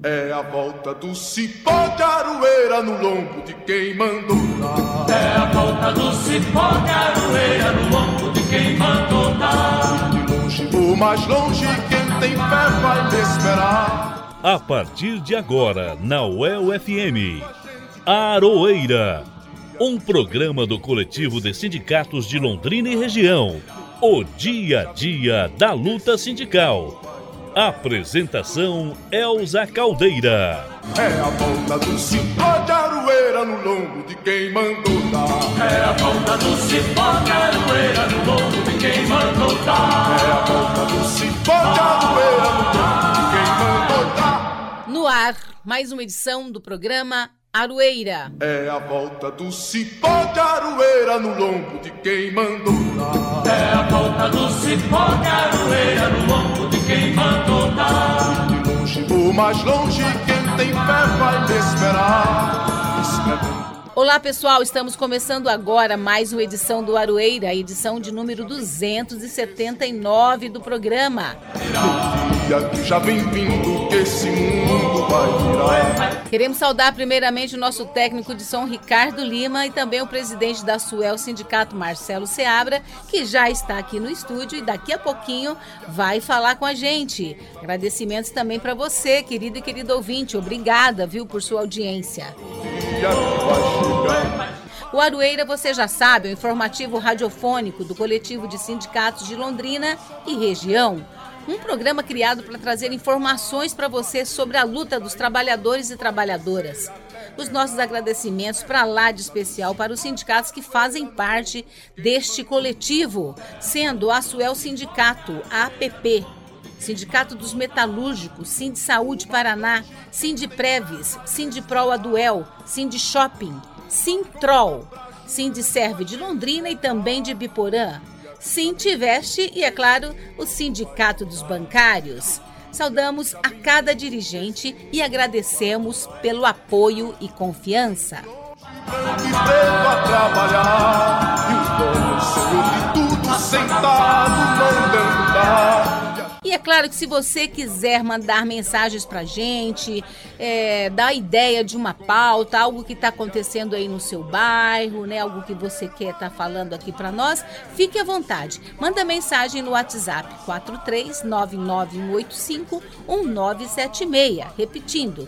É a volta do cipó de aroeira no lombo de quem mandou dar. É a volta do cipó de aroeira no lombo de quem mandou dar. De longe ou mais longe, quem tem fé vai me esperar. A partir de agora, na UEL-FM, Aroeira, um programa do Coletivo de Sindicatos de Londrina e Região. O dia a dia da luta sindical. Apresentação Elza Caldeira. É a volta do cipó de aroeira no lombo de quem mandou dar. É a volta do cipó de aroeira no lombo de quem mandou dar. É a volta do cipó de aroeira no lombo de quem mandou dar. No ar, mais uma edição do programa Aroeira. É a volta do cipó de aroeira no lombo de quem mandou dar. É a volta do cipó de aroeira no lombo de quem mandou dar. De longe ou mais longe, quem tem fé vai me esperar. Escrevendo. Olá pessoal, estamos começando agora mais uma edição do Aroeira, a edição de número 279 do programa. No dia que já vem vindo, que esse mundo vai virar. Queremos saudar primeiramente o nosso técnico de som Ricardo Lima e também o presidente da SUEL Sindicato Marcelo Seabra, que já está aqui no estúdio e daqui a pouquinho vai falar com a gente. Agradecimentos também para você, querido e querido ouvinte. Obrigada, viu, por sua audiência. O Aroeira, você já sabe, é o informativo radiofônico do Coletivo de Sindicatos de Londrina e Região. Um programa criado para trazer informações para você sobre a luta dos trabalhadores e trabalhadoras. Os nossos agradecimentos para lá de especial para os sindicatos que fazem parte deste coletivo, sendo a SUEL Sindicato, a APP, Sindicato dos Metalúrgicos, Sindsaúde Paraná, Sindipreves, Sindiprol Aduel, Sindishopping, Sintrol, Sindserve de Londrina e também de Biporã, Sintiveste e, é claro, o Sindicato dos Bancários. Saudamos a cada dirigente e agradecemos pelo apoio e confiança. Branco e preto a trabalhar, e os donos são de tudo sentado, mandando dar. E é claro que se você quiser mandar mensagens pra gente, dar ideia de uma pauta, algo que está acontecendo aí no seu bairro, né, algo que você quer estar falando aqui para nós, fique à vontade. Manda mensagem no WhatsApp 43991851976. Repetindo,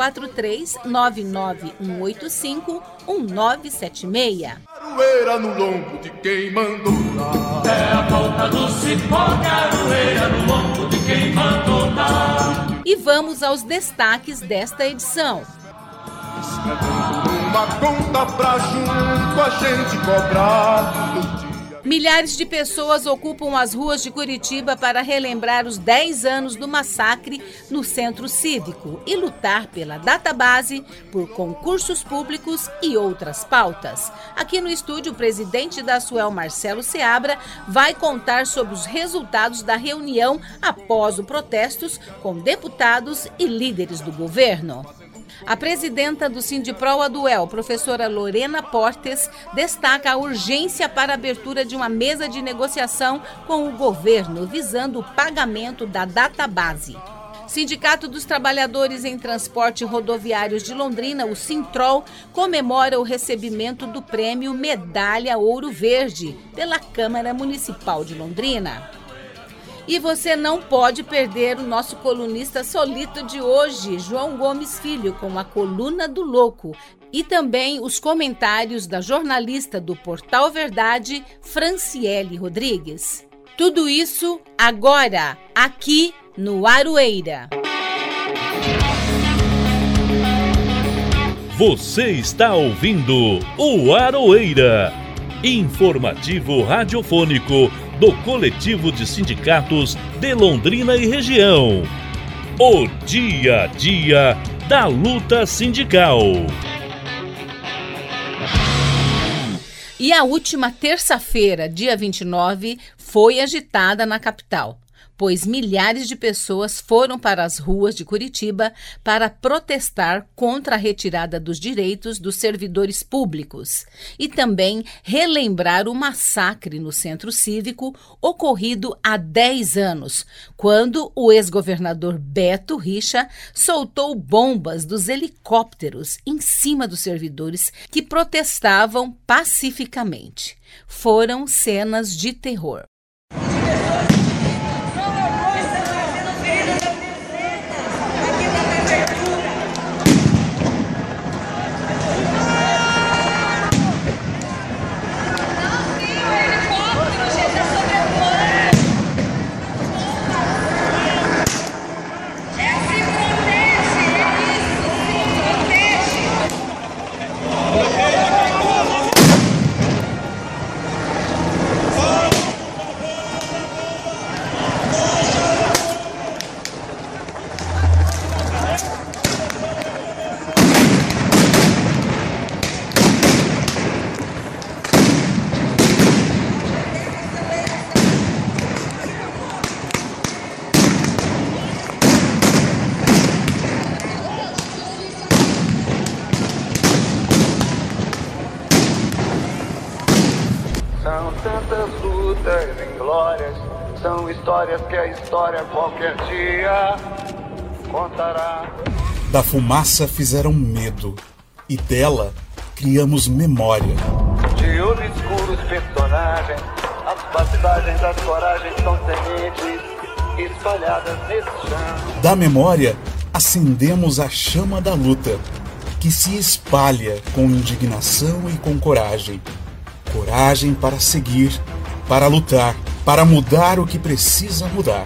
43991851976. Aroeira no lombo de quem mandou dar. É a volta do cipó de aroeira no lombo de quem mandou dar. E vamos aos destaques desta edição. Escrevendo uma conta pra junto a gente cobrar. Milhares de pessoas ocupam as ruas de Curitiba para relembrar os 10 anos do massacre no Centro Cívico e lutar pela database, por concursos públicos e outras pautas. Aqui no estúdio, o presidente da SUEL, Marcelo Seabra, vai contar sobre os resultados da reunião após os protestos com deputados e líderes do governo. A presidenta do Sindiprol Aduel, professora Lorena Portes, destaca a urgência para a abertura de uma mesa de negociação com o governo, visando o pagamento da database. Sindicato dos Trabalhadores em Transporte Rodoviários de Londrina, o Sintrol, comemora o recebimento do prêmio Medalha Ouro Verde pela Câmara Municipal de Londrina. E você não pode perder o nosso colunista solito de hoje, João Gomes Filho, com a Coluna do Louco. E também os comentários da jornalista do Portal Verdade, Franciele Rodrigues. Tudo isso agora, aqui no Aroeira. Você está ouvindo o Aroeira, informativo radiofônico do Coletivo de Sindicatos de Londrina e Região. O dia a dia da luta sindical. E a última terça-feira, dia 29, foi agitada na capital. pois milhares de pessoas foram para as ruas de Curitiba para protestar contra a retirada dos direitos dos servidores públicos e também relembrar o massacre no Centro Cívico ocorrido há 10 anos, quando o ex-governador Beto Richa soltou bombas dos helicópteros em cima dos servidores que protestavam pacificamente. Foram cenas de terror. São tantas lutas inglórias, são histórias que a história qualquer dia contará. Da fumaça fizeram medo, e dela criamos memória. De obscuros personagens, as passagens das coragens são sementes espalhadas nesse chão. Da memória, acendemos a chama da luta, que se espalha com indignação e com coragem. Coragem para seguir, para lutar, para mudar o que precisa mudar.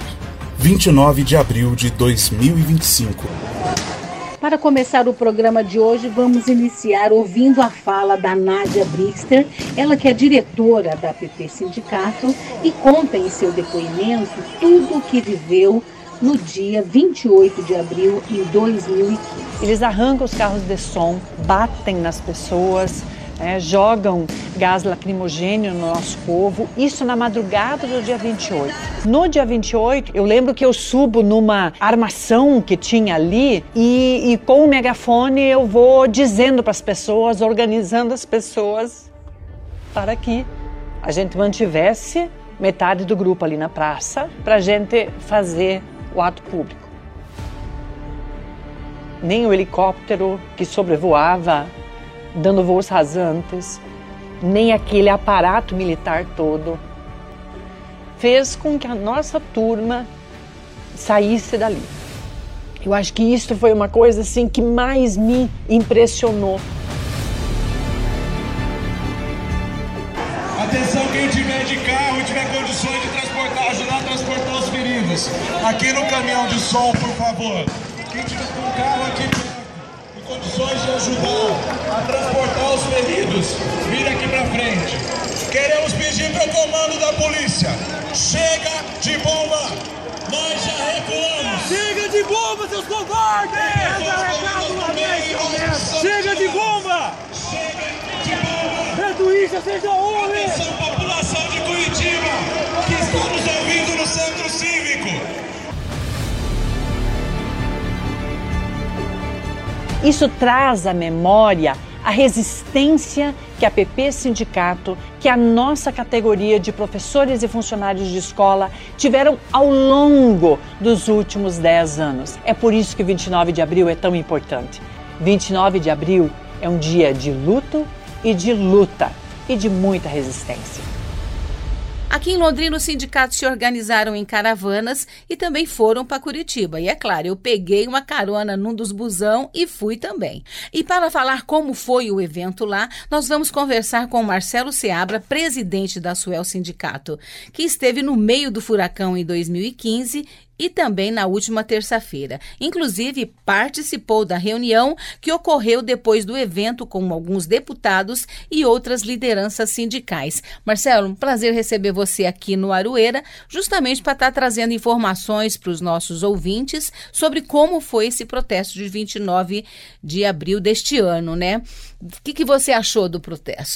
29 de abril de 2025. Para começar o programa de hoje, vamos iniciar ouvindo a fala da Nádia Brixter, ela que é diretora da PP Sindicato e conta em seu depoimento tudo o que viveu no dia 28 de abril de 2015. Eles arrancam os carros de som, batem nas pessoas, jogam gás lacrimogêneo no nosso povo, isso na madrugada do dia 28. No dia 28, eu lembro que eu subo numa armação que tinha ali e com o megafone eu vou dizendo para as pessoas, organizando as pessoas para que a gente mantivesse metade do grupo ali na praça para a gente fazer o ato público. Nem o helicóptero que sobrevoava dando voos rasantes, nem aquele aparato militar todo, fez com que a nossa turma saísse dali. Eu acho que isso foi uma coisa assim que mais me impressionou. Atenção, quem tiver de carro e tiver condições de transportar, ajudar a transportar os feridos. Aqui no caminhão de som, por favor. Quem tiver com carro aqui em condições de ajudar a transportar os feridos, vira aqui pra frente. Queremos pedir para o comando da polícia: chega de bomba! Nós já recuamos! Chega de bomba, seus covardes! Chega de bomba! Chega de bomba! Beto Richa, seja homem! Atenção, população de Curitiba, que está nos ouvindo no Centro Cívico! Isso traz à memória a resistência que a PP Sindicato, que a nossa categoria de professores e funcionários de escola tiveram ao longo dos últimos 10 anos. É por isso que 29 de abril é tão importante. 29 de abril é um dia de luto e de luta e de muita resistência. Aqui em Londrina, os sindicatos se organizaram em caravanas e também foram para Curitiba. E é claro, eu peguei uma carona num dos busão e fui também. E para falar como foi o evento lá, nós vamos conversar com Marcelo Seabra, presidente da Suel Sindicato, que esteve no meio do furacão em 2015 e também na última terça-feira. Inclusive, participou da reunião que ocorreu depois do evento com alguns deputados e outras lideranças sindicais. Marcelo, um prazer receber você aqui no Aroeira, justamente para estar trazendo informações para os nossos ouvintes sobre como foi esse protesto de 29 de abril deste ano, né? O que você achou do protesto?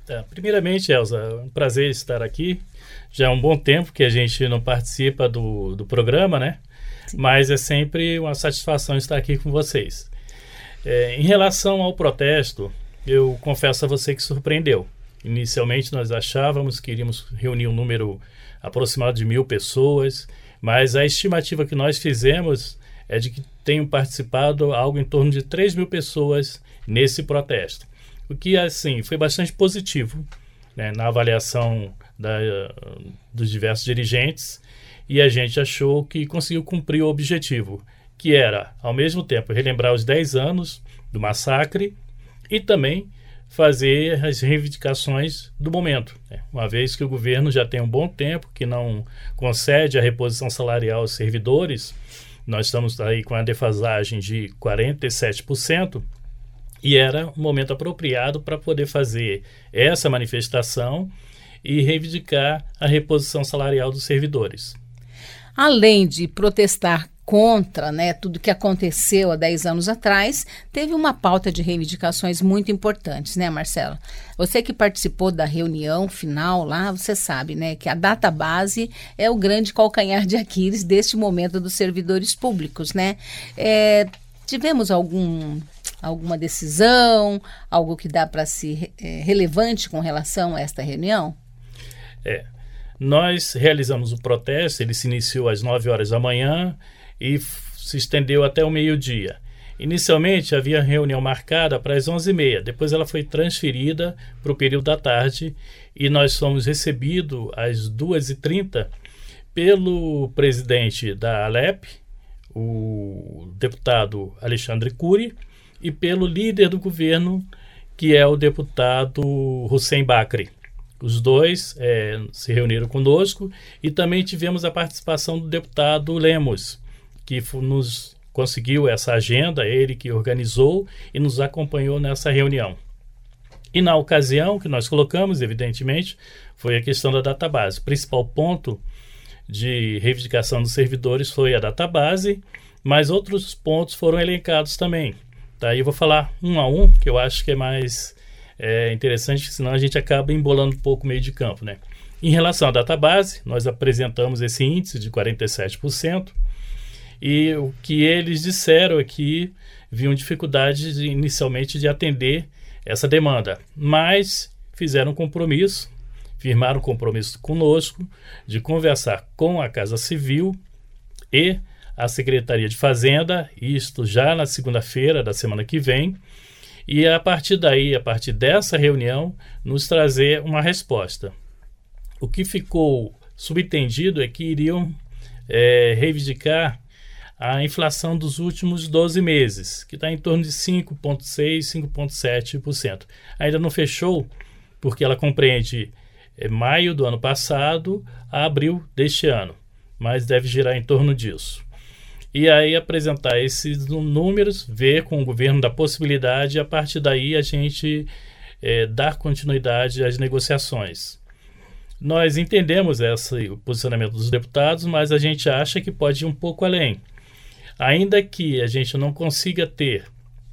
Primeiramente, Elza, é um prazer estar aqui. Já é um bom tempo que a gente não participa do programa, né? Sim. Mas é sempre uma satisfação estar aqui com vocês. Em relação ao protesto, eu confesso a você que surpreendeu. Inicialmente nós achávamos que iríamos reunir um número aproximado de 1.000 pessoas, mas a estimativa que nós fizemos é de que tenham participado algo em torno de 3.000 pessoas nesse protesto. O que, assim, foi bastante positivo, né, na avaliação dos diversos dirigentes, e a gente achou que conseguiu cumprir o objetivo, que era, ao mesmo tempo, relembrar os 10 anos do massacre e também fazer as reivindicações do momento, né? Uma vez que o governo já tem um bom tempo que não concede a reposição salarial aos servidores, nós estamos aí com a defasagem de 47%, e era um momento apropriado para poder fazer essa manifestação e reivindicar a reposição salarial dos servidores. Além de protestar contra, né, tudo que aconteceu há 10 anos atrás, teve uma pauta de reivindicações muito importantes, né, Marcelo? Você que participou da reunião final lá, você sabe, né, que a database é o grande calcanhar de Aquiles deste momento dos servidores públicos, né? Tivemos alguma decisão, algo que dá para ser relevante com relação a esta reunião? Nós realizamos o protesto, ele se iniciou às 9 horas da manhã e se estendeu até o meio-dia. Inicialmente havia reunião marcada para as 11h30, depois ela foi transferida para o período da tarde e nós fomos recebidos às 2h30 pelo presidente da Alep, o deputado Alexandre Cury, e pelo líder do governo, que é o deputado Hussein Bakri. Os dois se reuniram conosco e também tivemos a participação do deputado Lemos, que nos conseguiu essa agenda, ele que organizou e nos acompanhou nessa reunião. E na ocasião que nós colocamos, evidentemente, foi a questão da database. O principal ponto de reivindicação dos servidores foi a database, mas outros pontos foram elencados também. Tá? E eu vou falar um a um, que eu acho que é mais interessante, senão a gente acaba embolando um pouco o meio de campo, né? Em relação à database, nós apresentamos esse índice de 47%, e o que eles disseram é que viam dificuldades inicialmente de atender essa demanda, mas fizeram um compromisso, firmaram um compromisso conosco de conversar com a Casa Civil e a Secretaria de Fazenda, isto já na segunda-feira da semana que vem, e a partir daí, a partir dessa reunião, nos trazer uma resposta. O que ficou subentendido é que iriam reivindicar a inflação dos últimos 12 meses, que está em torno de 5,6%, 5,7%. Ainda não fechou, porque ela compreende maio do ano passado a abril deste ano, mas deve girar em torno disso. E aí apresentar esses números, ver com o governo da possibilidade, e a partir daí a gente dar continuidade às negociações. Nós entendemos o posicionamento dos deputados, mas a gente acha que pode ir um pouco além. Ainda que a gente não consiga ter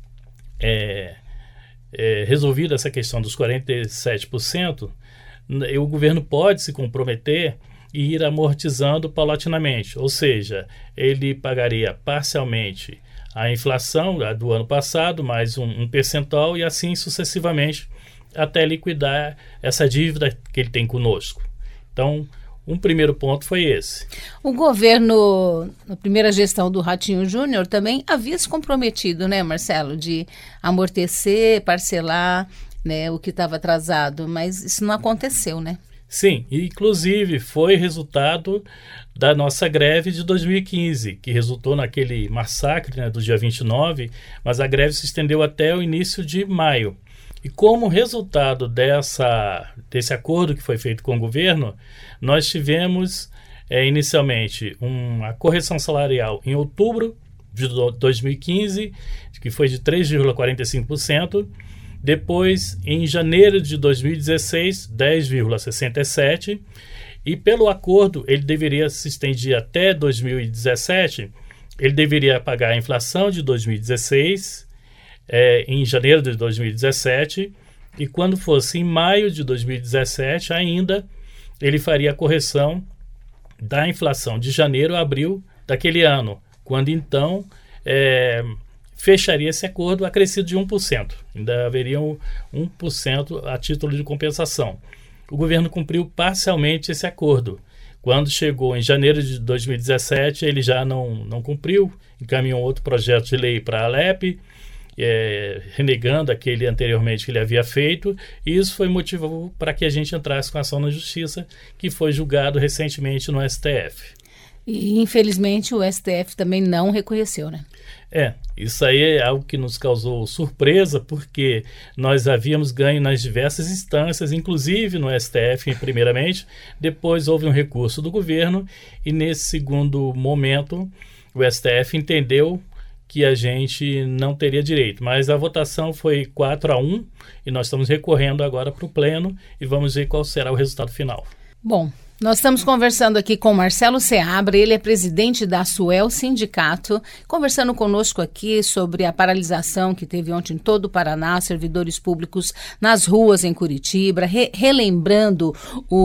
resolvido essa questão dos 47%, o governo pode se comprometer e ir amortizando paulatinamente, ou seja, ele pagaria parcialmente a inflação do ano passado, mais um percentual, e assim sucessivamente, até liquidar essa dívida que ele tem conosco. Então, um primeiro ponto foi esse. O governo, na primeira gestão do Ratinho Júnior, também havia se comprometido, né, Marcelo, de amortecer, parcelar, né, o que estava atrasado, mas isso não aconteceu, né? Sim, inclusive foi resultado da nossa greve de 2015, que resultou naquele massacre, né, do dia 29, mas a greve se estendeu até o início de maio. E como resultado desse acordo que foi feito com o governo, nós tivemos inicialmente uma correção salarial em outubro de 2015, que foi de 3,45%, depois em janeiro de 2016, 10,67%, e pelo acordo ele deveria se estender até 2017, ele deveria pagar a inflação de 2016, em janeiro de 2017, e quando fosse em maio de 2017 ainda, ele faria a correção da inflação de janeiro a abril daquele ano, quando então fecharia esse acordo acrescido de 1%. Ainda haveria 1% a título de compensação. O governo cumpriu parcialmente esse acordo. Quando chegou em janeiro de 2017, ele já não cumpriu, encaminhou outro projeto de lei para a Alep, renegando aquele anteriormente que ele havia feito, e isso foi motivo para que a gente entrasse com ação na Justiça, que foi julgado recentemente no STF. E, infelizmente, o STF também não reconheceu, né? Isso aí é algo que nos causou surpresa, porque nós havíamos ganho nas diversas instâncias, inclusive no STF, primeiramente, depois houve um recurso do governo, e nesse segundo momento, o STF entendeu que a gente não teria direito, mas a votação foi 4-1, e nós estamos recorrendo agora para o Pleno, e vamos ver qual será o resultado final. Bom, nós estamos conversando aqui com Marcelo Seabra, ele é presidente da SUEL Sindicato, conversando conosco aqui sobre a paralisação que teve ontem em todo o Paraná, servidores públicos nas ruas em Curitiba, relembrando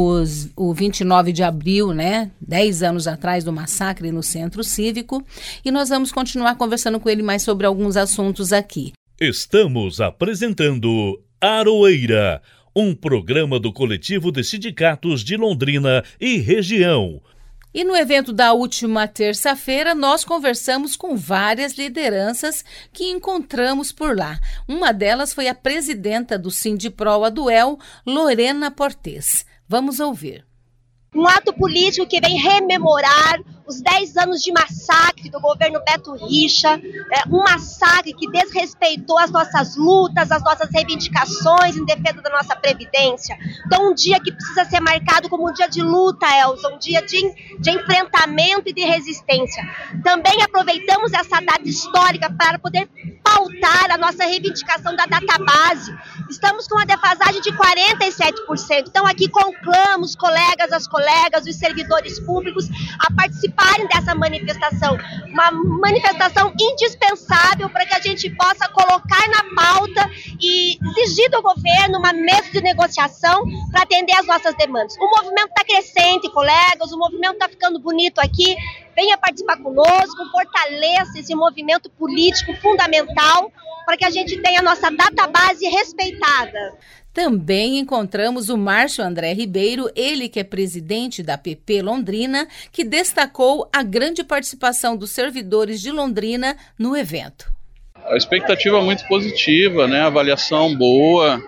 o 29 de abril, né, 10 anos atrás do massacre no Centro Cívico, e nós vamos continuar conversando com ele mais sobre alguns assuntos aqui. Estamos apresentando Aroeira, um programa do Coletivo de Sindicatos de Londrina e Região. E no evento da última terça-feira, nós conversamos com várias lideranças que encontramos por lá. Uma delas foi a presidenta do Sindiprol Aduel, Lorena Portes. Vamos ouvir. Um ato político que vem rememorar os 10 anos de massacre do governo Beto Richa, um massacre que desrespeitou as nossas lutas, as nossas reivindicações em defesa da nossa Previdência. Então, um dia que precisa ser marcado como um dia de luta, Elza, um dia de enfrentamento e de resistência. Também aproveitamos essa data histórica para poder pautar a nossa reivindicação da database. Estamos com uma defasagem de 47%. Então, aqui conclamos as colegas, os servidores públicos a participarem dessa manifestação. Uma manifestação indispensável para que a gente possa colocar na pauta e exigir do governo uma mesa de negociação para atender as nossas demandas. O movimento está crescente, colegas, o movimento está ficando bonito aqui. Venha participar conosco, fortaleça esse movimento político fundamental para que a gente tenha a nossa database respeitada. Também encontramos o Márcio André Ribeiro, ele que é presidente da PP Londrina, que destacou a grande participação dos servidores de Londrina no evento. A expectativa é muito positiva, né? Avaliação boa,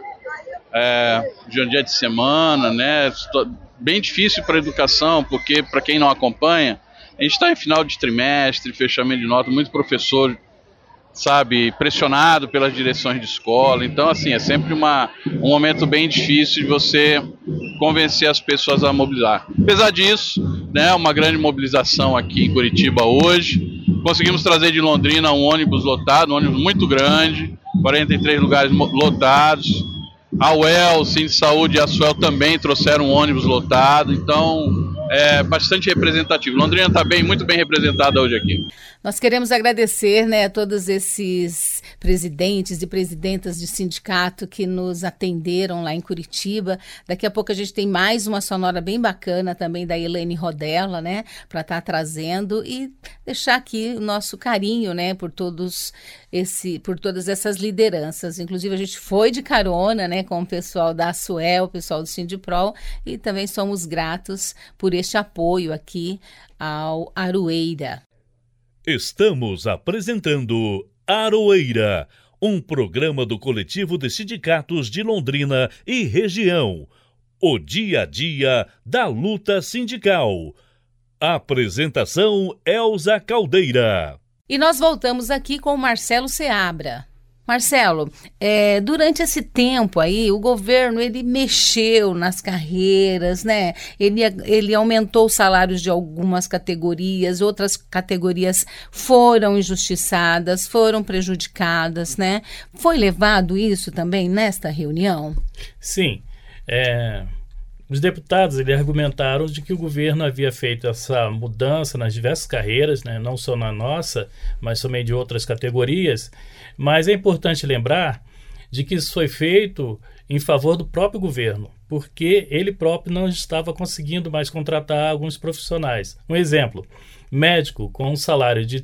de um dia de semana, né? Bem difícil para a educação, porque para quem não acompanha, a gente está em final de trimestre, fechamento de nota, muito professor, sabe, pressionado pelas direções de escola. Então, assim, é sempre um momento bem difícil de você convencer as pessoas a mobilizar. Apesar disso, né, uma grande mobilização aqui em Curitiba hoje. Conseguimos trazer de Londrina um ônibus lotado, um ônibus muito grande, 43 lugares lotados. A UEL, o Cine Saúde e a SUEL também trouxeram um ônibus lotado, então é bastante representativo. Londrina está muito bem representada hoje aqui. Nós queremos agradecer, né, a todos esses presidentes e presidentas de sindicato que nos atenderam lá em Curitiba. Daqui a pouco a gente tem mais uma sonora bem bacana também da Elaine Rodella, né, para estar trazendo e deixar aqui o nosso carinho, né, por todas essas lideranças. Inclusive a gente foi de carona, né, com o pessoal da SUEL, o pessoal do Sindiprol, e também somos gratos por este apoio aqui ao Aroeira. Estamos apresentando Aroeira, um programa do Coletivo de Sindicatos de Londrina e Região. O dia a dia da luta sindical. Apresentação Elza Caldeira. E nós voltamos aqui com o Marcelo Seabra. Marcelo, durante esse tempo aí, o governo, ele mexeu nas carreiras, né? Ele aumentou os salários de algumas categorias, outras categorias foram injustiçadas, foram prejudicadas, né? Foi levado isso também nesta reunião? Sim. Os deputados argumentaram de que o governo havia feito essa mudança nas diversas carreiras, né? Não só na nossa, mas também de outras categorias. Mas é importante lembrar de que isso foi feito em favor do próprio governo, porque ele próprio não estava conseguindo mais contratar alguns profissionais. Um exemplo, médico com um salário de R$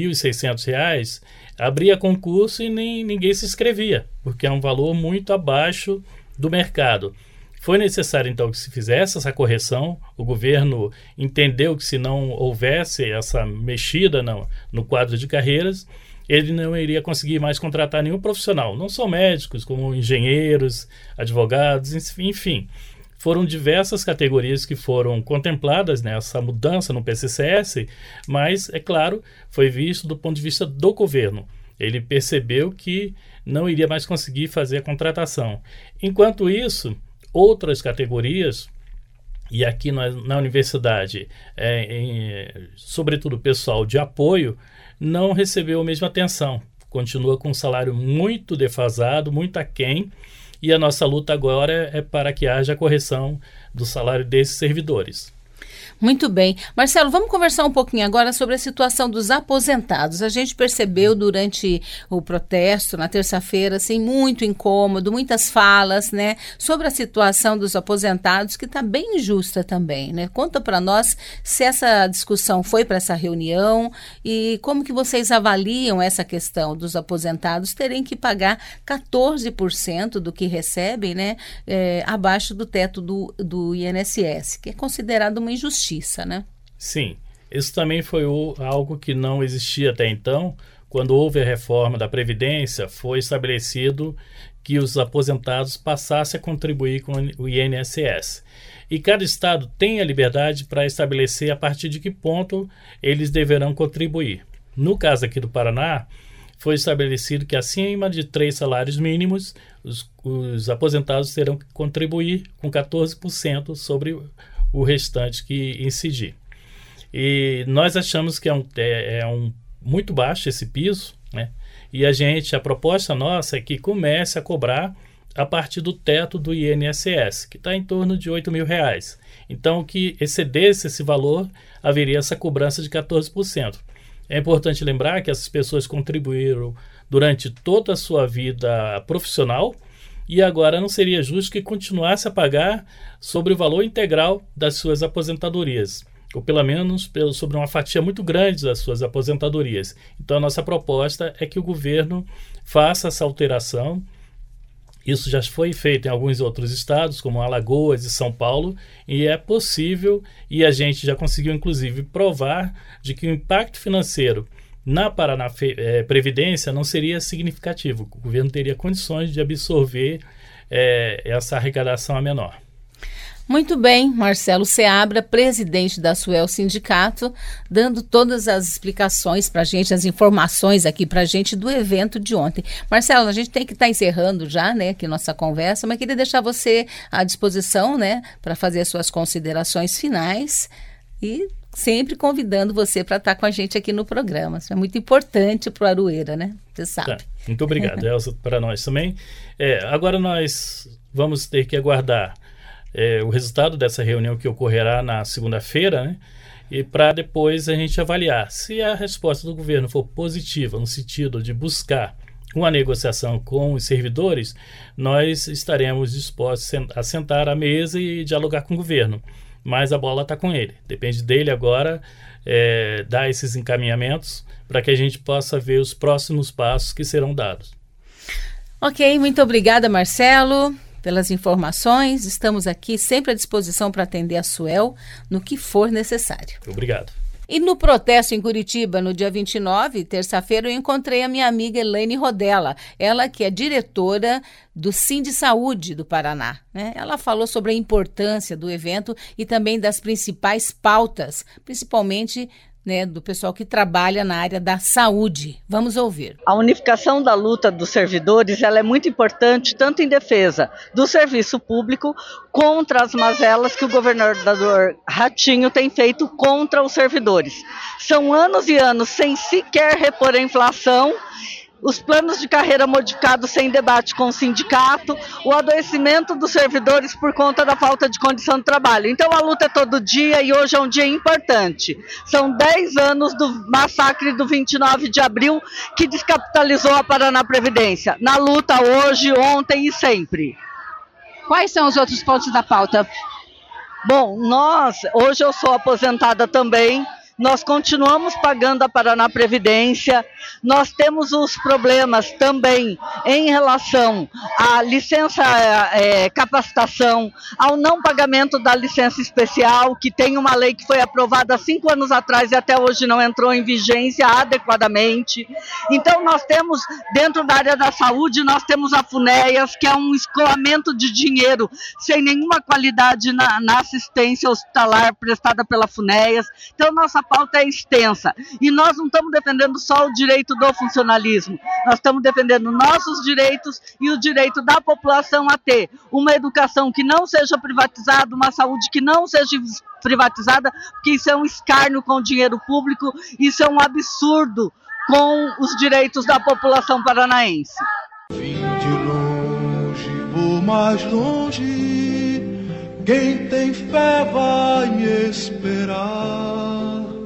3.600 abria concurso e ninguém se inscrevia, porque é um valor muito abaixo do mercado. Foi necessário, então, que se fizesse essa correção. O governo entendeu que se não houvesse essa mexida no quadro de carreiras, ele não iria conseguir mais contratar nenhum profissional, não só médicos, como engenheiros, advogados, enfim. Foram diversas categorias que foram contempladas nessa mudança no PCCS, mas, é claro, foi visto do ponto de vista do governo. Ele percebeu que não iria mais conseguir fazer a contratação. Enquanto isso, outras categorias, e aqui na universidade, sobretudo o pessoal de apoio, não recebeu a mesma atenção. Continua com um salário muito defasado, muito aquém, e a nossa luta agora é para que haja a correção do salário desses servidores. Muito bem. Marcelo, vamos conversar um pouquinho agora sobre a situação dos aposentados. A gente percebeu durante o protesto, na terça-feira, assim, muito incômodo, muitas falas, né, sobre a situação dos aposentados, que está bem injusta também, né? Conta para nós se essa discussão foi para essa reunião e como que vocês avaliam essa questão dos aposentados terem que pagar 14% do que recebem, né, abaixo do teto do INSS, que é considerado uma injustiça. Né? Sim, isso também foi algo que não existia até então. Quando houve a reforma da Previdência, foi estabelecido que os aposentados passassem a contribuir com o INSS. E cada estado tem a liberdade para estabelecer a partir de que ponto eles deverão contribuir. No caso aqui do Paraná, foi estabelecido que acima de 3 salários mínimos, os aposentados terão que contribuir com 14% sobre o restante que incidir. E nós achamos que é muito baixo esse piso, né? E a proposta nossa é que comece a cobrar a partir do teto do INSS, que está em torno de R$ 8.000. Então, que excedesse esse valor, haveria essa cobrança de 14%. É importante lembrar que essas pessoas contribuíram durante toda a sua vida profissional, e agora não seria justo que continuasse a pagar sobre o valor integral das suas aposentadorias, ou pelo menos sobre uma fatia muito grande das suas aposentadorias. Então a nossa proposta é que o governo faça essa alteração. Isso já foi feito em alguns outros estados, como Alagoas e São Paulo, e é possível, e a gente já conseguiu inclusive provar de que o impacto financeiro na Paraná Previdência não seria significativo. O governo teria condições de absorver essa arrecadação a menor. Muito bem, Marcelo Seabra, presidente da Suel Sindicato, dando todas as explicações para a gente, as informações aqui para a gente do evento de ontem. Marcelo, a gente tem que estar encerrando já, né, aqui nossa conversa, mas queria deixar você à disposição, né, para fazer as suas considerações finais e sempre convidando você para estar com a gente aqui no programa. Isso é muito importante para o Aroeira, né? Você sabe. Tá. Muito obrigado, Elza, para nós também. Agora nós vamos ter que aguardar o resultado dessa reunião que ocorrerá na segunda-feira, né? E para depois a gente avaliar. Se a resposta do governo for positiva, no sentido de buscar uma negociação com os servidores, nós estaremos dispostos a sentar à mesa e dialogar com o governo. Mas a bola está com ele. Depende dele agora dar esses encaminhamentos para que a gente possa ver os próximos passos que serão dados. Ok, muito obrigada, Marcelo, pelas informações. Estamos aqui sempre à disposição para atender a Suel no que for necessário. Obrigado. E no protesto em Curitiba, no dia 29, terça-feira, eu encontrei a minha amiga Elaine Rodella, ela que é diretora do Sindisaúde do Paraná, né? Ela falou sobre a importância do evento e também das principais pautas, principalmente, né, do pessoal que trabalha na área da saúde. Vamos ouvir. A unificação da luta dos servidores, ela é muito importante, tanto em defesa do serviço público contra as mazelas que o governador Ratinho tem feito contra os servidores. São anos e anos sem sequer repor a inflação os planos de carreira modificados sem debate com o sindicato, o adoecimento dos servidores por conta da falta de condição de trabalho. Então a luta é todo dia e hoje é um dia importante. São 10 anos do massacre do 29 de abril que descapitalizou a Paraná Previdência. Na luta hoje, ontem e sempre. Quais são os outros pontos da pauta? Bom, hoje eu sou aposentada também. Nós continuamos pagando a Paraná Previdência, nós temos os problemas também em relação à licença capacitação, ao não pagamento da licença especial, que tem uma lei que foi aprovada há 5 anos atrás e até hoje não entrou em vigência adequadamente. Então nós temos, dentro da área da saúde, nós temos a FUNEAS, que é um escoamento de dinheiro sem nenhuma qualidade na assistência hospitalar prestada pela FUNEAS. Então nossa pauta é extensa e nós não estamos defendendo só o direito do funcionalismo, nós estamos defendendo nossos direitos e o direito da população a ter uma educação que não seja privatizada, uma saúde que não seja privatizada, porque isso é um escárnio com o dinheiro público, isso é um absurdo com os direitos da população paranaense. Vim de longe, vou mais longe, quem tem fé vai me esperar.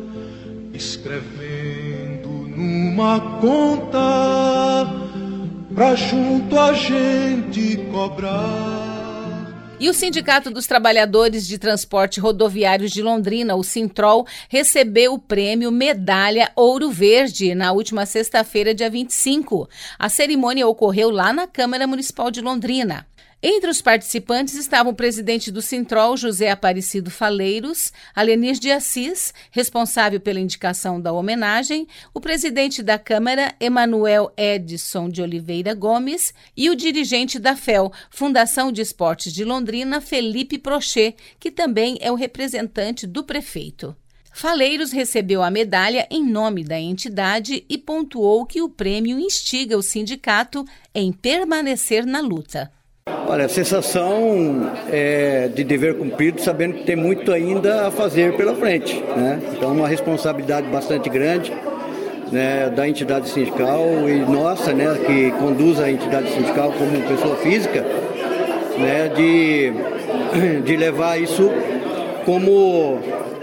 Escrevendo numa conta pra junto a gente cobrar. E o Sindicato dos Trabalhadores de Transporte Rodoviários de Londrina, o Sintrol, recebeu o prêmio Medalha Ouro Verde na última sexta-feira, dia 25. A cerimônia ocorreu lá na Câmara Municipal de Londrina. Entre os participantes estavam o presidente do Sintrol, José Aparecido Faleiros, a Lenir de Assis, responsável pela indicação da homenagem, o presidente da Câmara, Emanuel Edson de Oliveira Gomes, e o dirigente da FEL, Fundação de Esportes de Londrina, Felipe Prochet, que também é o representante do prefeito. Faleiros recebeu a medalha em nome da entidade e pontuou que o prêmio instiga o sindicato em permanecer na luta. Olha, a sensação é de dever cumprido, sabendo que tem muito ainda a fazer pela frente, né? Então, uma responsabilidade bastante grande, né, da entidade sindical e nossa, né, que conduz a entidade sindical como pessoa física, né, de levar isso como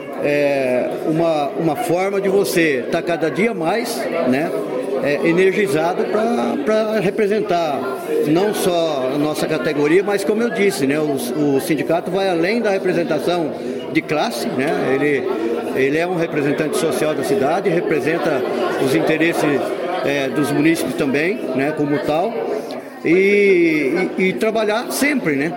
uma forma de você estar cada dia mais, né, energizado para representar não só a nossa categoria, mas como eu disse, né, o sindicato vai além da representação de classe, né, ele é um representante social da cidade, representa os interesses dos munícipes também, né, como tal, e trabalhar sempre, né,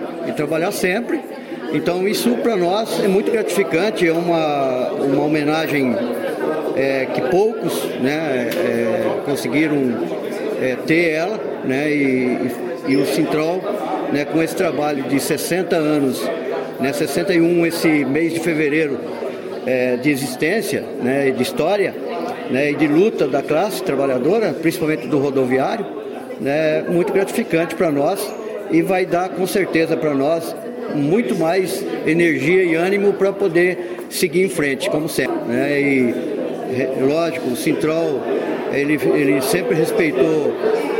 Então isso para nós é muito gratificante, é uma homenagem que poucos, né, conseguiram ter ela, né, e o Sintrol, né, com esse trabalho de 60 anos, né, 61 esse mês de fevereiro de existência, né, de história, né, e de luta da classe trabalhadora, principalmente do rodoviário, né, muito gratificante para nós e vai dar com certeza para nós muito mais energia e ânimo para poder seguir em frente, como sempre, né? E lógico, o Sintrol ele sempre respeitou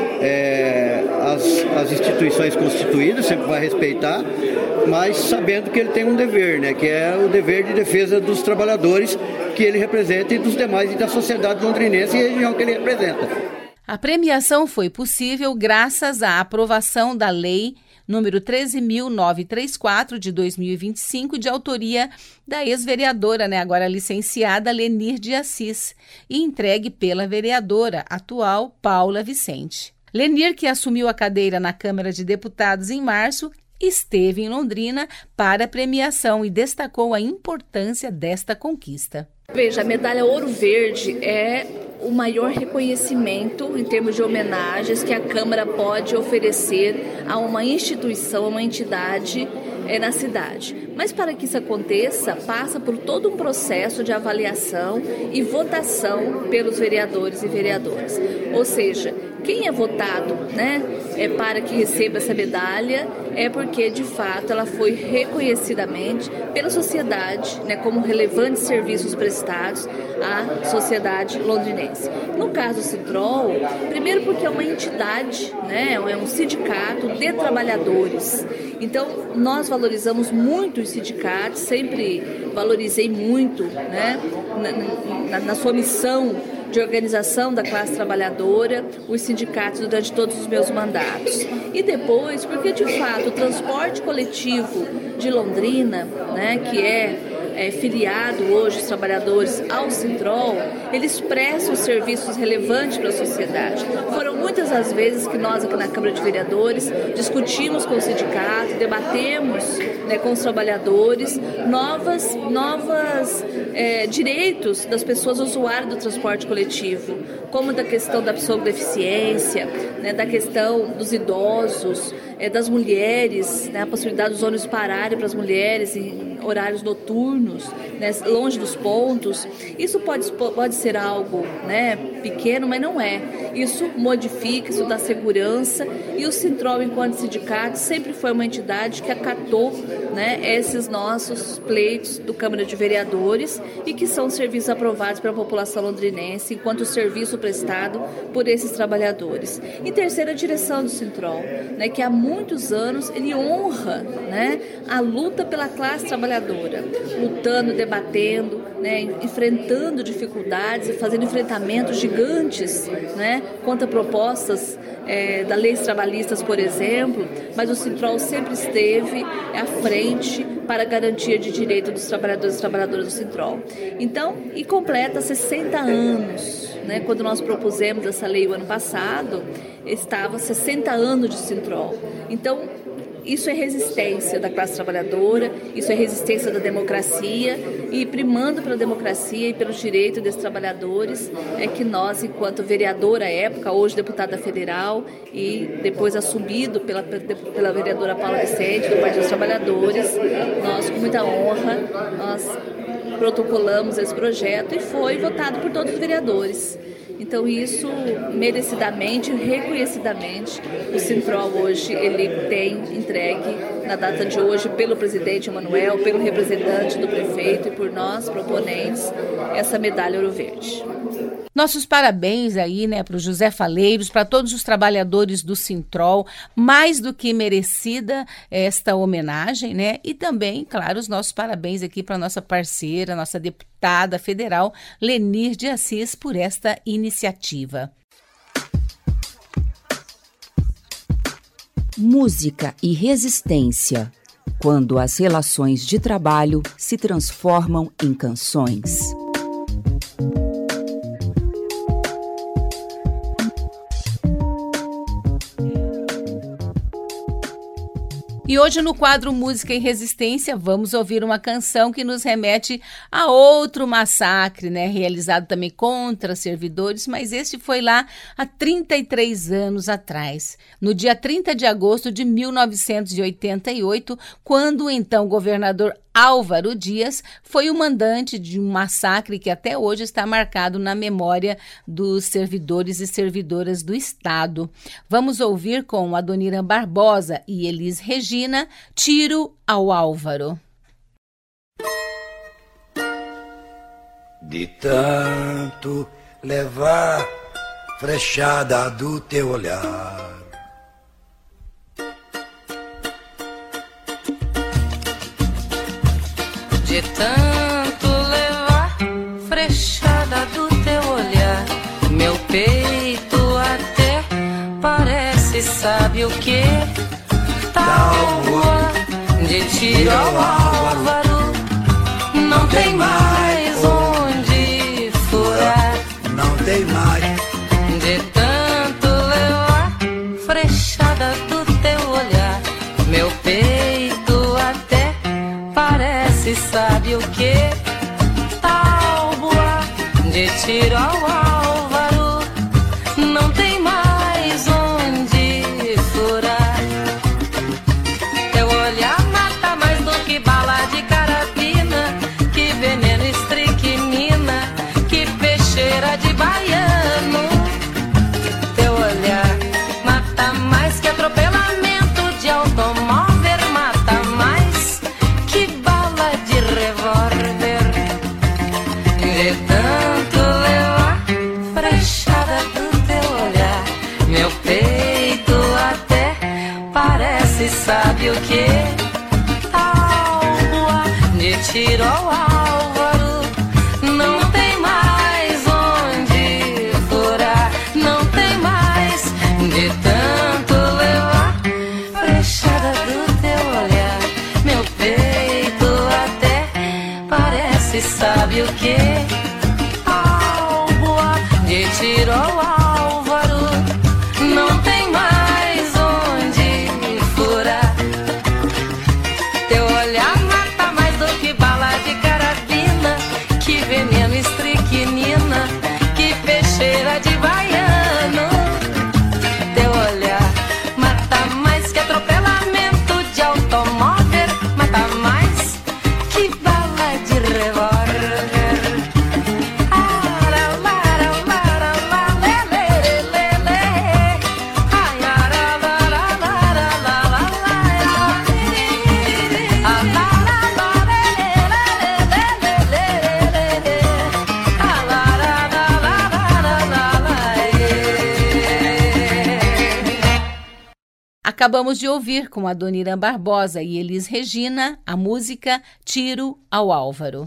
as instituições constituídas, sempre vai respeitar, mas sabendo que ele tem um dever, né? Que é o dever de defesa dos trabalhadores que ele representa e dos demais e da sociedade londrinense e região que ele representa. A premiação foi possível graças à aprovação da Lei número 13.934, de 2025, de autoria da ex-vereadora, agora licenciada, Lenir de Assis, e entregue pela vereadora atual, Paula Vicente. Lenir, que assumiu a cadeira na Câmara de Deputados em março, esteve em Londrina para a premiação e destacou a importância desta conquista. Veja, a medalha Ouro Verde é o maior reconhecimento em termos de homenagens que a Câmara pode oferecer a uma instituição, a uma entidade na cidade. Mas para que isso aconteça, passa por todo um processo de avaliação e votação pelos vereadores e vereadoras. Ou seja, quem é votado, né, para que receba essa medalha é porque, de fato, ela foi reconhecidamente pela sociedade, né, como relevantes serviços prestados à sociedade londrinense. No caso do Sintrol, primeiro porque é uma entidade, né, é um sindicato de trabalhadores. Então, nós valorizamos muito os sindicatos, sempre valorizei muito, né, na sua missão de organização da classe trabalhadora, os sindicatos durante todos os meus mandatos. E depois, porque de fato o transporte coletivo de Londrina, né, que é filiado hoje os trabalhadores ao Sintrol, eles prestam serviços relevantes para a sociedade. Foram muitas as vezes que nós aqui na Câmara de Vereadores discutimos com o sindicato, debatemos, né, com os trabalhadores novos direitos das pessoas usuárias do transporte coletivo, como da questão da pessoa com deficiência, né, da questão dos idosos, das mulheres, né, a possibilidade dos ônibus pararem para as mulheres em horários noturnos, né, longe dos pontos. Isso pode ser algo, né, pequeno, mas não é. Isso modifica, isso dá segurança, e o Sintrol, enquanto sindicato, sempre foi uma entidade que acatou, né, esses nossos pleitos do Câmara de Vereadores e que são serviços aprovados pela população londrinense enquanto serviço prestado por esses trabalhadores. E terceira, a direção do Sintrol, né, que há muitos anos ele honra, né, a luta pela classe trabalhadora, lutando, debatendo, né, enfrentando dificuldades e fazendo enfrentamentos gigantes, né, contra propostas da leis trabalhistas, por exemplo, mas o Sintrol sempre esteve à frente para a garantia de direito dos trabalhadores e trabalhadoras do Sintrol. Então, e completa 60 anos, né, quando nós propusemos essa lei o ano passado, estava 60 anos de Sintrol. Então, isso é resistência da classe trabalhadora, isso é resistência da democracia, e primando pela democracia e pelos direitos desses trabalhadores é que nós, enquanto vereadora à época, hoje deputada federal e depois assumido pela vereadora Paula Vicente, do Partido dos Trabalhadores, nós, com muita honra, nós protocolamos esse projeto e foi votado por todos os vereadores. Então isso, merecidamente, reconhecidamente, o Sintrol hoje ele tem entregue na data de hoje pelo presidente Emanuel, pelo representante do prefeito e por nós, proponentes, essa medalha Ouro Verde. Nossos parabéns aí, né, para o José Faleiros, para todos os trabalhadores do Sintrol, mais do que merecida esta homenagem, né, e também, claro, os nossos parabéns aqui para nossa parceira, nossa deputada federal, Lenir de Assis, por esta iniciativa. Música e resistência, quando as relações de trabalho se transformam em canções. E hoje no quadro Música e Resistência vamos ouvir uma canção que nos remete a outro massacre, né, realizado também contra servidores, mas este foi lá há 33 anos atrás, no dia 30 de agosto de 1988, quando o então governador Álvaro Dias foi o mandante de um massacre que até hoje está marcado na memória dos servidores e servidoras do Estado. Vamos ouvir com Adoniran Barbosa e Elis Regina, Tiro ao Álvaro. De tanto levar flechada do teu olhar, de tanto levar frechada do teu olhar, meu peito até parece, sabe o que? Tábua de tiro ao Álvaro, não tem mais onde furar, não tem mais. De tanto levar frechada do teu olhar, meu peito até parece, sabe o que? Tábua de tiro ao Álvaro, não tem mais onde furar. Teu olhar mata mais do que bala. sabe o que? Alboa de tiro ao Álvaro, não tem mais onde furar, não tem mais de tanto levar. Frechada do teu olhar, meu peito até parece, sabe o que? Alboa de tiro ao Álvaro, não tem mais onde furar. Teu olhar mata mais do que bala de carabina, que veneno estricnina, que peixeira de baiano. Teu olhar mata mais que atropelamento de automóvel, mata mais que bala de revólver. Acabamos de ouvir com a Dona Irã Barbosa e Elis Regina a música Tiro ao Álvaro.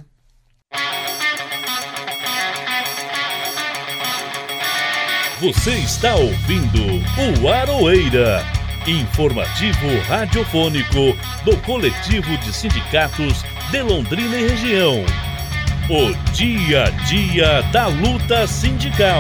Você está ouvindo o Aroeira, informativo radiofônico do Coletivo de Sindicatos de Londrina e Região. O dia a dia da luta sindical.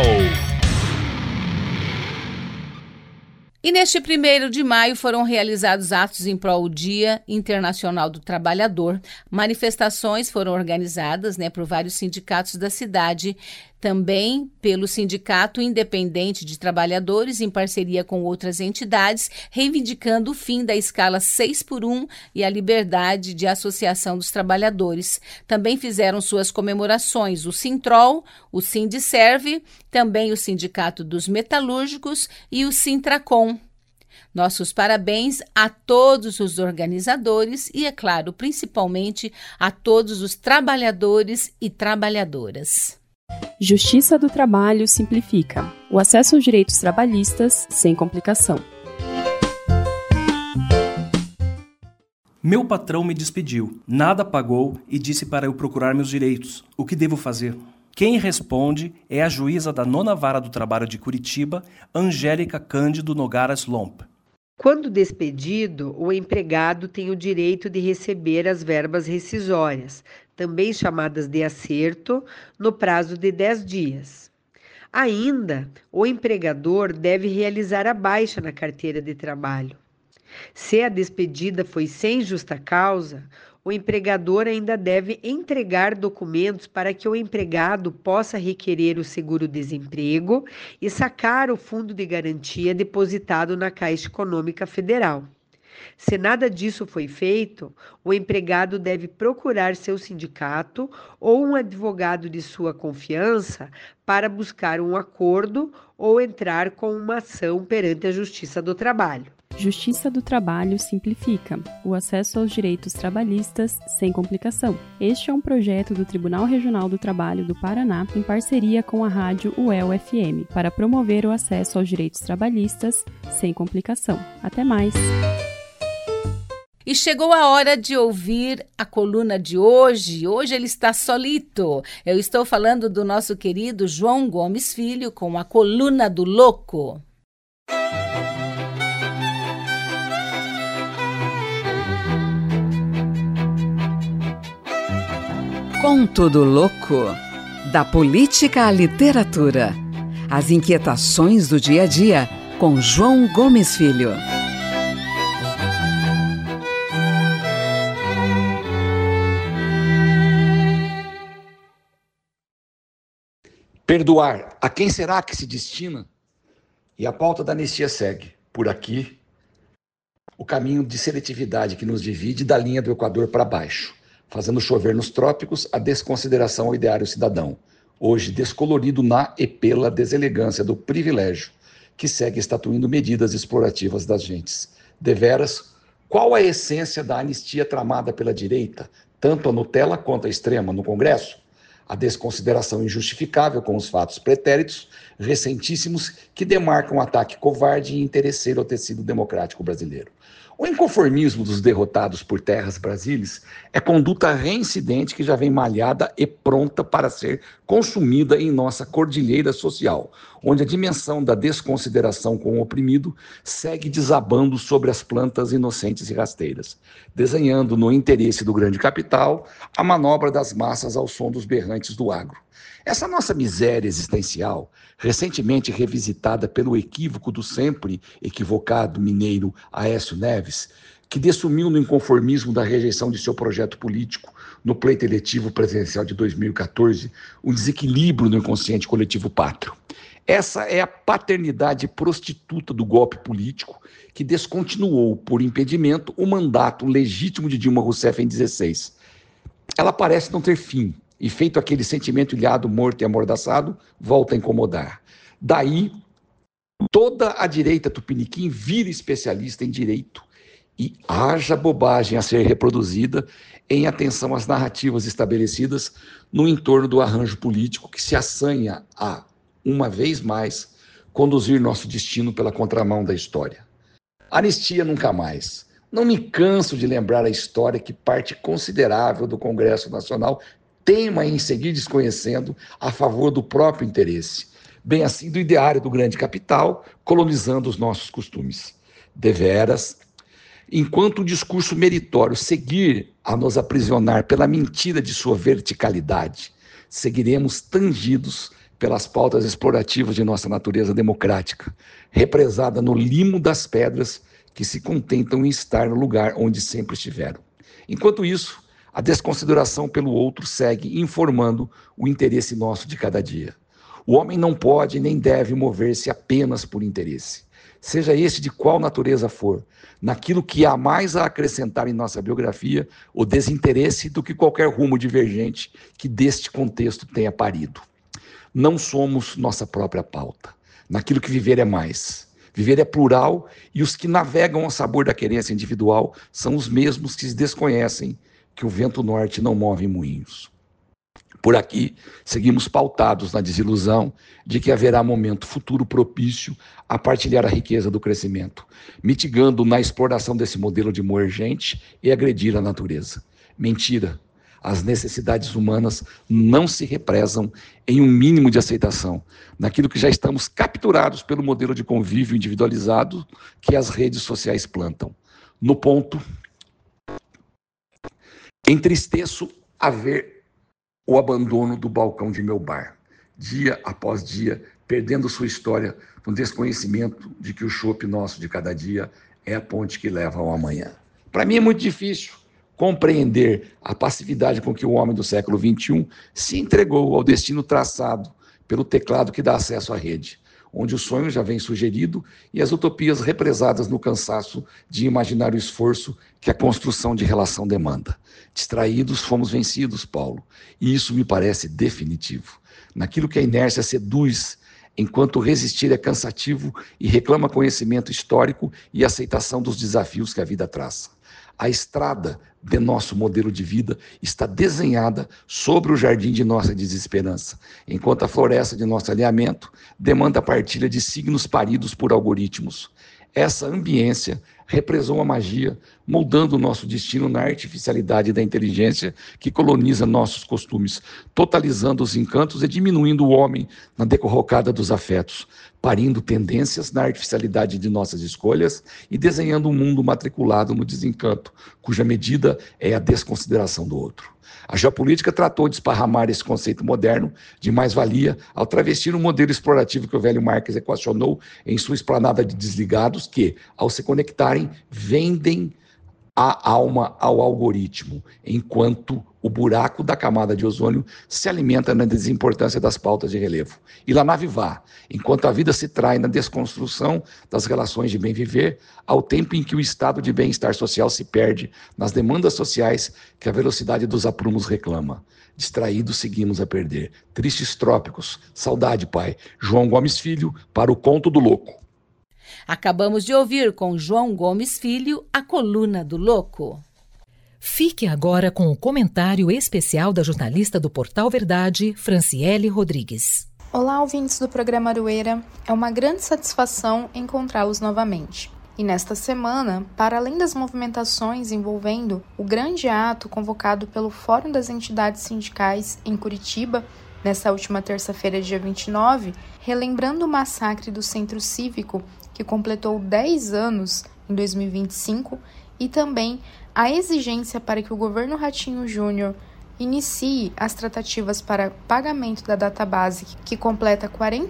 E neste 1º de maio foram realizados atos em prol do Dia Internacional do Trabalhador. Manifestações foram organizadas por vários sindicatos da cidade, também pelo Sindicato Independente de Trabalhadores, em parceria com outras entidades, reivindicando o fim da escala 6x1 e a liberdade de associação dos trabalhadores. Também fizeram suas comemorações o Sintrol, o Sindiserve, também o Sindicato dos Metalúrgicos e o Sintracom. Nossos parabéns a todos os organizadores e, é claro, principalmente a todos os trabalhadores e trabalhadoras. Justiça do Trabalho simplifica o acesso aos direitos trabalhistas sem complicação. Meu patrão me despediu, nada pagou e disse para eu procurar meus direitos. O que devo fazer? Quem responde é a juíza da 9ª Vara do Trabalho de Curitiba, Angélica Cândido Nogaras Lomp. Quando despedido, o empregado tem o direito de receber as verbas rescisórias, também chamadas de acerto, no prazo de 10 dias. Ainda, o empregador deve realizar a baixa na carteira de trabalho. Se a despedida foi sem justa causa, o empregador ainda deve entregar documentos para que o empregado possa requerer o seguro-desemprego e sacar o fundo de garantia depositado na Caixa Econômica Federal. Se nada disso foi feito, o empregado deve procurar seu sindicato ou um advogado de sua confiança para buscar um acordo ou entrar com uma ação perante a Justiça do Trabalho. Justiça do Trabalho simplifica o acesso aos direitos trabalhistas sem complicação. Este é um projeto do Tribunal Regional do Trabalho do Paraná em parceria com a rádio UEL-FM para promover o acesso aos direitos trabalhistas sem complicação. Até mais! E chegou a hora de ouvir a coluna de hoje. Hoje ele está solito. Eu estou falando do nosso querido João Gomes Filho com a Coluna do Louco. Conto do Louco. Da política à literatura. As inquietações do dia a dia com João Gomes Filho. Perdoar, a quem será que se destina? E a pauta da anistia segue, por aqui, o caminho de seletividade que nos divide da linha do Equador para baixo, fazendo chover nos trópicos a desconsideração ao ideário cidadão, hoje descolorido na e pela deselegância do privilégio, que segue estatuindo medidas explorativas das gentes. Deveras, qual a essência da anistia tramada pela direita, tanto a Nutella quanto a extrema no Congresso? A desconsideração injustificável com os fatos pretéritos, recentíssimos, que demarcam um ataque covarde e interesseiro ao tecido democrático brasileiro. O inconformismo dos derrotados por terras brasileiras é conduta reincidente que já vem malhada e pronta para ser consumida em nossa cordilheira social, onde a dimensão da desconsideração com o oprimido segue desabando sobre as plantas inocentes e rasteiras, desenhando no interesse do grande capital a manobra das massas ao som dos berrantes do agro. Essa nossa miséria existencial, recentemente revisitada pelo equívoco do sempre equivocado mineiro Aécio Neves, que dessumiu no inconformismo da rejeição de seu projeto político no pleito eletivo presidencial de 2014, um desequilíbrio no inconsciente coletivo pátrio. Essa é a paternidade prostituta do golpe político que descontinuou, por impedimento, o mandato legítimo de Dilma Rousseff em 2016. Ela parece não ter fim, e feito aquele sentimento ilhado, morto e amordaçado, volta a incomodar. Daí, toda a direita tupiniquim vira especialista em direito e haja bobagem a ser reproduzida em atenção às narrativas estabelecidas no entorno do arranjo político que se assanha a, uma vez mais, conduzir nosso destino pela contramão da história. Anistia nunca mais. Não me canso de lembrar a história que parte considerável do Congresso Nacional teima em seguir desconhecendo a favor do próprio interesse, bem assim do ideário do grande capital, colonizando os nossos costumes. Deveras, enquanto o discurso meritório seguir a nos aprisionar pela mentira de sua verticalidade, seguiremos tangidos pelas pautas explorativas de nossa natureza democrática, represada no limo das pedras que se contentam em estar no lugar onde sempre estiveram. Enquanto isso, a desconsideração pelo outro segue informando o interesse nosso de cada dia. O homem não pode nem deve mover-se apenas por interesse, seja este de qual natureza for, naquilo que há mais a acrescentar em nossa biografia, o desinteresse do que qualquer rumo divergente que deste contexto tenha parido. Não somos nossa própria pauta. Naquilo que viver é mais. Viver é plural e os que navegam ao sabor da querência individual são os mesmos que se desconhecem que o vento norte não move moinhos. Por aqui, seguimos pautados na desilusão de que haverá momento futuro propício a partilhar a riqueza do crescimento, mitigando na exploração desse modelo de moer gente e agredir a natureza. Mentira! As necessidades humanas não se represam em um mínimo de aceitação, naquilo que já estamos capturados pelo modelo de convívio individualizado que as redes sociais plantam. No ponto, entristeço a ver o abandono do balcão de meu bar, dia após dia, perdendo sua história no desconhecimento de que o chopp nosso de cada dia é a ponte que leva ao amanhã. Para mim é muito difícil compreender a passividade com que o homem do século XXI se entregou ao destino traçado pelo teclado que dá acesso à rede, onde o sonho já vem sugerido e as utopias represadas no cansaço de imaginar o esforço que a construção de relação demanda. Distraídos, fomos vencidos, Paulo, e isso me parece definitivo. Naquilo que a inércia seduz, enquanto resistir é cansativo e reclama conhecimento histórico e aceitação dos desafios que a vida traça. A estrada de nosso modelo de vida está desenhada sobre o jardim de nossa desesperança, enquanto a floresta de nosso alinhamento demanda a partilha de signos paridos por algoritmos. Essa ambiência represou a magia, moldando o nosso destino na artificialidade da inteligência que coloniza nossos costumes, totalizando os encantos e diminuindo o homem na decorrocada dos afetos, parindo tendências na artificialidade de nossas escolhas e desenhando um mundo matriculado no desencanto, cuja medida é a desconsideração do outro. A geopolítica tratou de esparramar esse conceito moderno de mais-valia ao travestir um modelo explorativo que o velho Marx equacionou em sua esplanada de desligados que, ao se conectarem, vendem a alma ao algoritmo, enquanto o buraco da camada de ozônio se alimenta na desimportância das pautas de relevo. E lá nave vá, enquanto a vida se trai na desconstrução das relações de bem-viver, ao tempo em que o estado de bem-estar social se perde nas demandas sociais que a velocidade dos aprumos reclama. Distraídos, seguimos a perder. Tristes trópicos. Saudade, pai. João Gomes Filho, para o Conto do Louco. Acabamos de ouvir com João Gomes Filho a Coluna do Louco. Fique agora com o comentário especial da jornalista do Portal Verdade, Franciele Rodrigues. Olá, ouvintes do programa Aroeira. É uma grande satisfação encontrá-los novamente. E nesta semana, para além das movimentações envolvendo o grande ato convocado pelo Fórum das Entidades Sindicais em Curitiba, nesta última terça-feira, dia 29, relembrando o massacre do Centro Cívico, que completou 10 anos em 2025, e também a exigência para que o governo Ratinho Júnior inicie as tratativas para pagamento da database, que completa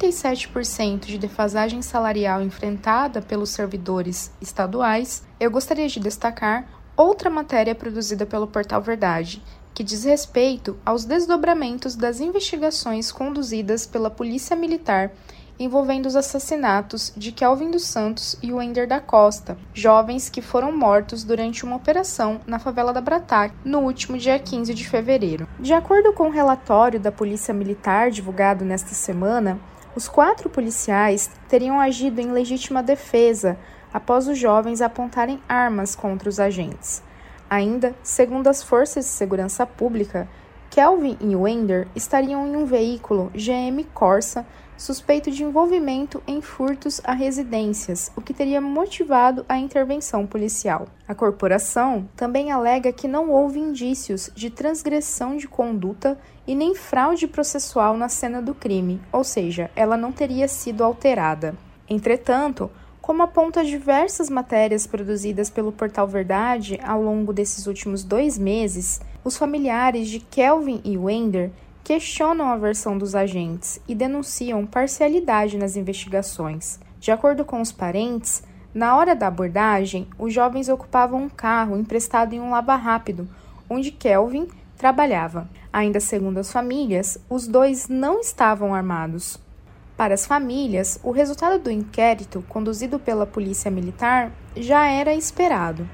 47% de defasagem salarial enfrentada pelos servidores estaduais, eu gostaria de destacar outra matéria produzida pelo Portal Verdade, que diz respeito aos desdobramentos das investigações conduzidas pela Polícia Militar envolvendo os assassinatos de Kelvin dos Santos e Wender da Costa, jovens que foram mortos durante uma operação na favela da Brataque no último dia 15 de fevereiro. De acordo com o relatório da Polícia Militar divulgado nesta semana, os 4 policiais teriam agido em legítima defesa após os jovens apontarem armas contra os agentes. Ainda, segundo as forças de segurança pública, Kelvin e Wender estariam em um veículo GM Corsa suspeito de envolvimento em furtos a residências, o que teria motivado a intervenção policial. A corporação também alega que não houve indícios de transgressão de conduta e nem fraude processual na cena do crime, ou seja, ela não teria sido alterada. Entretanto, como aponta diversas matérias produzidas pelo Portal Verdade ao longo desses últimos 2 meses, os familiares de Kelvin e Wender questionam a versão dos agentes e denunciam parcialidade nas investigações. De acordo com os parentes, na hora da abordagem, os jovens ocupavam um carro emprestado em um lava-rápido, onde Kelvin trabalhava. Ainda segundo as famílias, os dois não estavam armados. Para as famílias, o resultado do inquérito, conduzido pela Polícia Militar, já era esperado.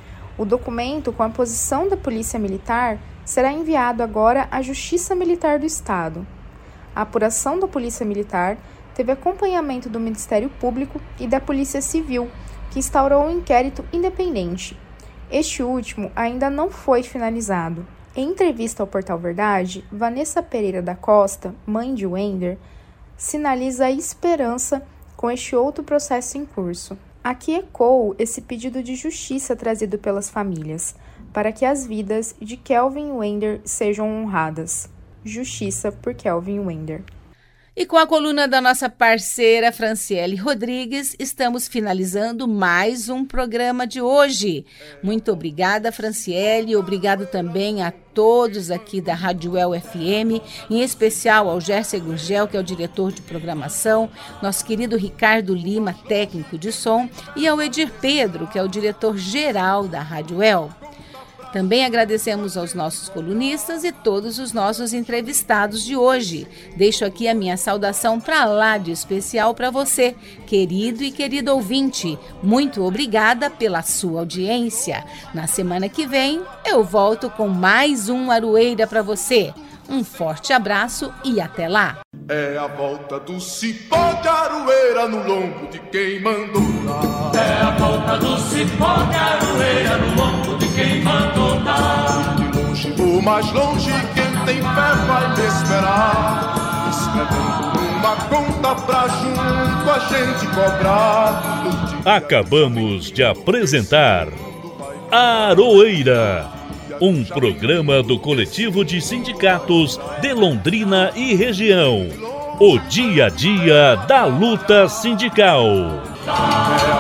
O documento com a posição da Polícia Militar será enviado agora à Justiça Militar do Estado. A apuração da Polícia Militar teve acompanhamento do Ministério Público e da Polícia Civil, que instaurou um inquérito independente. Este último ainda não foi finalizado. Em entrevista ao Portal Verdade, Vanessa Pereira da Costa, mãe de Wender, sinaliza a esperança com este outro processo em curso. Aqui ecoou esse pedido de justiça trazido pelas famílias, para que as vidas de Kelvin e Wender sejam honradas. Justiça por Kelvin e Wender. E com a coluna da nossa parceira Franciele Rodrigues, estamos finalizando mais um programa de hoje. Muito obrigada, Franciele. Obrigado também a todos aqui da Rádio UEL-FM, em especial ao Gerson Gurgel, que é o diretor de programação, nosso querido Ricardo Lima, técnico de som, e ao Edir Pedro, que é o diretor-geral da Rádio UEL. Também agradecemos aos nossos colunistas e todos os nossos entrevistados de hoje. Deixo aqui a minha saudação para lá de especial para você, querido e querido ouvinte. Muito obrigada pela sua audiência. Na semana que vem, eu volto com mais um Aroeira para você. Um forte abraço e até lá. É a volta do cipó de aroeira no lombo de quem mandou dar. É a volta do cipó de aroeira no lombo de quem mandou dar. De longe ou mais longe, quem tem fé vai me esperar, escrevendo uma conta pra junto a gente cobrar. Acabamos de apresentar Aroeira, um programa do Coletivo de Sindicatos de Londrina e Região. O dia a dia da luta sindical.